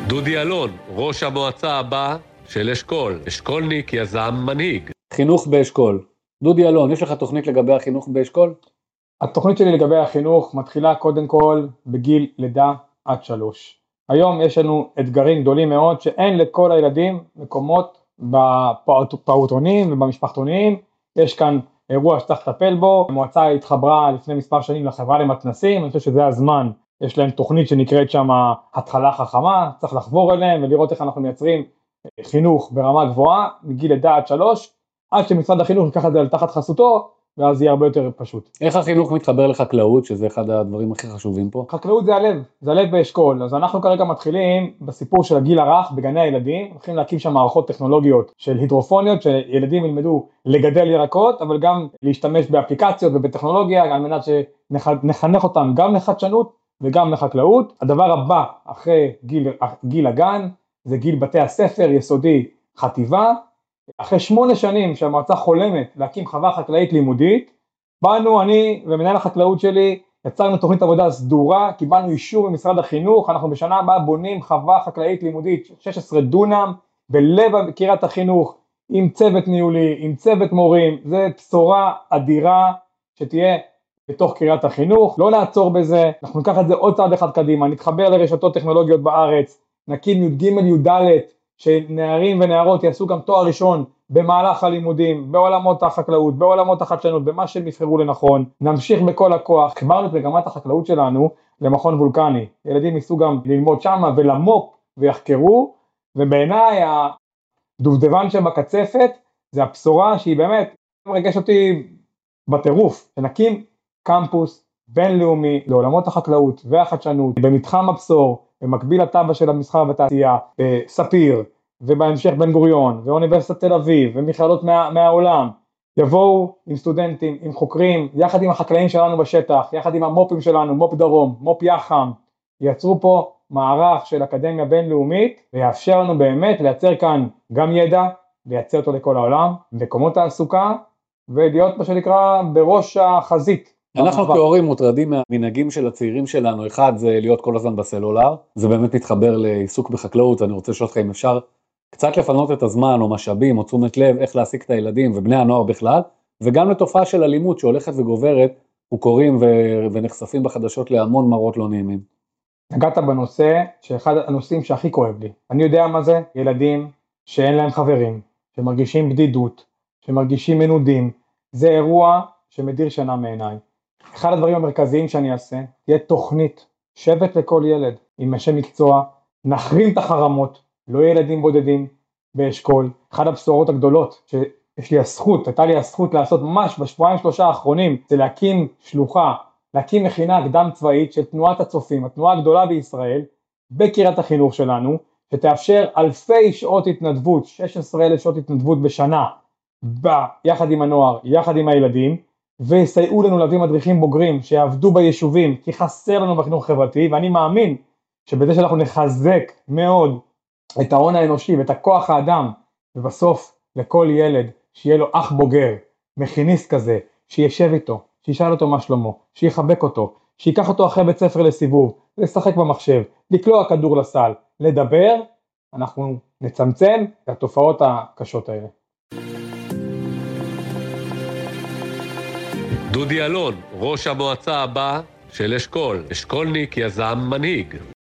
דודי אלון, ראש המועצה הבא של אשכול, אשכולניק, יזם, מנהיג. חינוך באשכול. דודי אלון, יש לך תוכנית לגבי החינוך באשכול? התוכנית שלי לגבי החינוך מתחילה קודם כל בגיל לידה עד 3. היום יש לנו אתגרים גדולים מאוד שאין לכל הילדים מקומות בפעוטונים ובמשפחתונים. יש כאן אירוע שצריך לטפל בו. המועצה התחברה לפני מספר שנים לחברה למתנסים, אני חושב שזה הזמן. יש להם תוכנית שנקראת שם התחלה חכמה, צריך לחבור אליהם ולראות איך אנחנו מייצרים חינוך ברמה גבוהה מגיל לידה עד 3, עד שמשרד החינוך ייקח את זה תחת חסותו, ואז יהיה הרבה יותר פשוט. איך החינוך מתחבר לחקלאות, שזה אחד הדברים הכי חשובים פה? חקלאות זה הלב, זה הלב באשכול. אז אנחנו כרגע מתחילים בסיפור של הגיל הרך בגני הילדים, הולכים להקים שם מערכות טכנולוגיות של הידרופוניות, שילדים ילמדו לגדל ירקות, אבל גם להשתמש באפליקציות ובטכנולוגיה, על מנת שנחנך אותם גם לחדשנות וגם לחקלאות. הדבר הבא אחרי גיל הגן, זה גיל בתי הספר, יסודי, חטיבה. אחרי 8 שנים שהמועצה חולמת להקים חווה חקלאית לימודית, באנו אני ומנהל החקלאות שלי, יצרנו תוכנית עבודה סדורה, קיבלנו אישור ממשרד החינוך, אנחנו בשנה הבאה בונים חווה חקלאית לימודית 16 דונם, בלב קריית החינוך, עם צוות ניהולי, עם צוות מורים. זה בשורה אדירה שתהיה בתוך קריית החינוך. לא נעצור בזה, אנחנו ניקח את זה עוד צעד אחד קדימה, נתחבר לרשתות טכנולוגיות בארץ, נקים י"ג י"ד, שנערים ונערות יעשו גם תואר ראשון במהלך הלימודים, בעולמות החקלאות, בעולמות החדשנות, במה שהם יבחרו לנכון. נמשיך בכל הכוח. חיברנו את מגמת החקלאות שלנו למכון וולקני. ילדים ייסעו גם ללמוד שם ולמופ ויחקרו, ובעיניי הדובדבן שבקצפת זה הבשורה שהיא באמת מרגש אותי בטירוף, שנקים קמפוס בינלאומי לעולמות החקלאות והחדשנות במתחם הבשור, במקביל לטבע של המסחר והתעשייה, בספיר, ובהמשך בן גוריון, ואוניברסיטת תל אביב, ומכללות מהעולם. יבואו עם סטודנטים, עם חוקרים, יחד עם החקלאים שלנו בשטח, יחד עם המופים שלנו, מופ דרום, מופ יחם, ייצרו פה מערך של אקדמיה בינלאומית, ויאפשר לנו באמת לייצר כאן גם ידע, לייצר אותו לכל העולם, מקומות תעסוקה, ולהיות מה שנקרא בראש החזית. אנחנו כהורים מוטרדים מהמנהגים של הצעירים שלנו. אחד זה להיות כל הזמן בסלולר, זה באמת מתחבר לעיסוק בחקלאות. אני רוצה לשאול אותך אם אפשר קצת לפנות את הזמן או משאבים או תשומת לב איך להעסיק את הילדים ובני הנוער בכלל, וגם לתופעה של אלימות שהולכת וגוברת, וקוראים ונחשפים בחדשות להמון מראות לא נעימים. נגעת בנושא שאחד הנושאים שהכי כואב לי. אני יודע מה זה ילדים שאין להם חברים, שמרגישים בדידות, שמרגישים מנודים. זה אירוע שמדיר שינה מעיניי. אחד הדברים המרכזיים שאני אעשה, תהיה תוכנית, שבט לכל ילד, עם אנשי מקצוע, נחרים את החרמות, לא ילדים בודדים באשכול. אחד הבשורות הגדולות שיש לי הזכות, הייתה לי הזכות לעשות ממש בשבועיים 3 האחרונים, זה להקים שלוחה, להקים מכינה קדם צבאית של תנועת הצופים, התנועה הגדולה בישראל, בקריית החינוך שלנו, שתאפשר אלפי שעות התנדבות, 16,000 שעות התנדבות בשנה, יחד עם הנוער, יחד עם הילדים, ויסייעו לנו להביא מדריכים בוגרים שיעבדו ביישובים, כי חסר לנו בחינוך חברתי, ואני מאמין שבזה שאנחנו נחזק מאוד את ההון האנושי ואת הכוח האדם, ובסוף לכל ילד שיהיה לו אח בוגר, מכיניסט כזה, שישב איתו, שישאל אותו מה שלמה, שיחבק אותו, שיקח אותו אחרי בית ספר לסיבוב, לשחק במחשב, לקלוע כדור לסל, לדבר, אנחנו נצמצם את התופעות הקשות האלה. דודי אלון, ראש המועצה הבא של אשכול, אשכולניק, יזם, מנהיג.